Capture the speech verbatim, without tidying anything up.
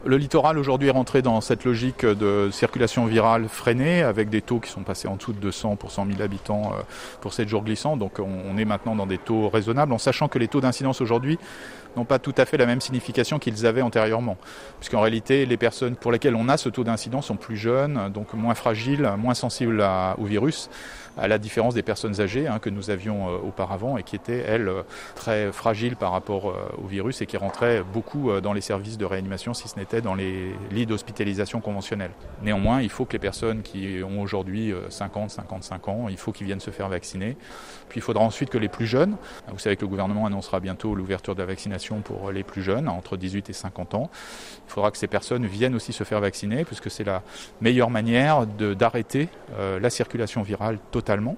Le littoral aujourd'hui est rentré dans cette logique de circulation virale freinée avec des taux qui sont passés en dessous de deux cents pour cent mille habitants pour sept jours glissants. Donc on est maintenant dans des taux raisonnables en sachant que les taux d'incidence aujourd'hui n'ont pas tout à fait la même signification qu'ils avaient antérieurement. Puisqu'en réalité, les personnes pour lesquelles on a ce taux d'incidence sont plus jeunes, donc moins fragiles, moins sensibles à, au virus, à la différence des personnes âgées hein, que nous avions euh, auparavant et qui étaient, elles, euh, très fragiles par rapport euh, au virus et qui rentraient beaucoup euh, dans les services de réanimation, si ce n'était dans les lits d'hospitalisation conventionnels. Néanmoins, il faut que les personnes qui ont aujourd'hui euh, cinquante, cinquante-cinq ans, il faut qu'ils viennent se faire vacciner. Puis il faudra ensuite que les plus jeunes, vous savez que le gouvernement annoncera bientôt l'ouverture de la vaccination pour les plus jeunes, entre dix-huit et cinquante ans. Il faudra que ces personnes viennent aussi se faire vacciner, puisque c'est la meilleure manière de, d'arrêter euh, la circulation virale totalement.